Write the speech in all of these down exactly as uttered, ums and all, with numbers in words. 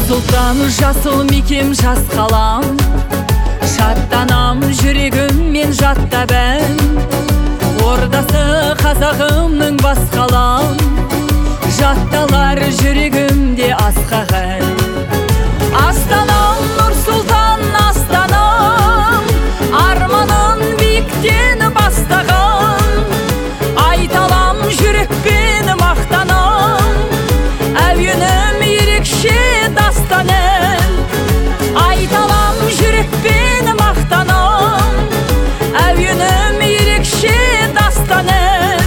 Нұр-Сұлтан жасыл мекем жас қалам, шаттанам жүрегіммен жатта бән. Ордасы қазағымның бас қалам, жатталар жүрегімде асқаған. Астанам, Нұр-Сұлтан астанам, арманын биіктен бастаған. Айталам жүрекпен мақтанам, әуенім ерекше дастаным. Айталам жүрекпен мақтанам, әуенім ерекше дастаным.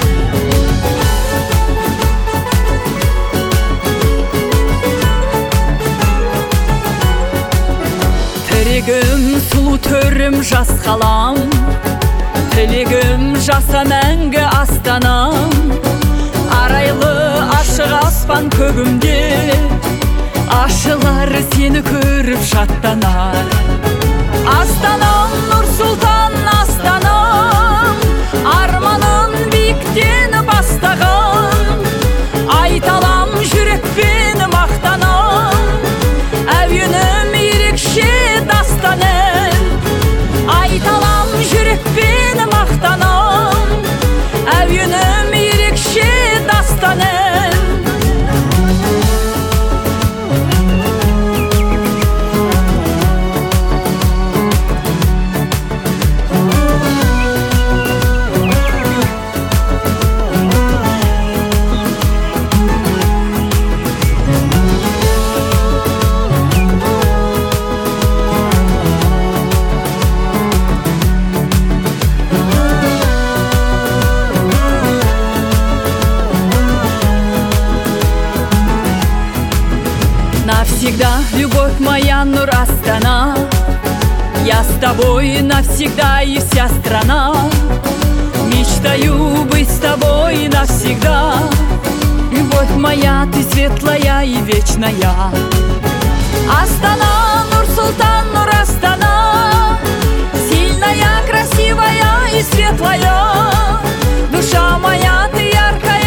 Тілегім сұлу төрім жас қалам, тілегім жаса мәңгі астанам. Арайлы ашық аспан көгімде, ашылар сені көріп шаттанар. Астанам, Нұр-Сұлтан астанам, арманын биіктен бастаған. Айталам жүрекпен мақтанам, әуенім ерекше дастаным. Айталам жүрекпен мақтанам, әуенім ерекше дастаным. Навсегда, любовь моя, Нур-Астана, я с тобой навсегда и вся страна. Мечтаю быть с тобой навсегда. Любовь моя, ты светлая и вечная. Астана, Нур-Сұлтан, Нур-Астана, сильная, красивая и светлая. Душа моя, ты яркая